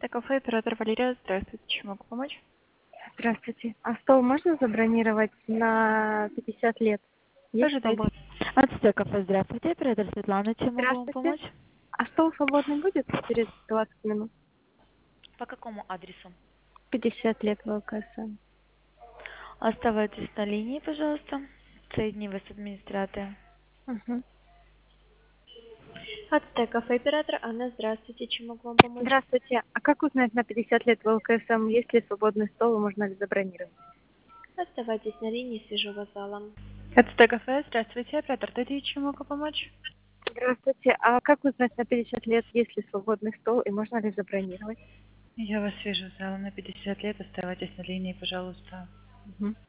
Кафе, оператор Валерия. Здравствуйте, чем могу помочь? Здравствуйте. А стол можно забронировать на 50 лет? Есть Ожидайте. свободный? Кафе, здравствуйте, оператор Светлана, чем могу вам Здравствуйте. помочь? А стол свободный будет через 20 минут? По какому адресу? 50 лет в ЛКСМ. Оставайтесь на линии, пожалуйста. Соедини вас с администратором. Угу. Кафе, оператор Анна, здравствуйте, чем могу вам помочь? Здравствуйте. А как узнать на 50 лет в ЛКСМ, есть ли свободный стол и можно ли забронировать? Оставайтесь на линии, свяжу вас с залом. Кафе, здравствуйте, оператор Тедди, чем могу помочь? Здравствуйте. А как узнать на 50 лет, есть ли свободный стол и можно ли забронировать? Я вас свяжу с залом на 50 лет, оставайтесь на линии, пожалуйста. Угу.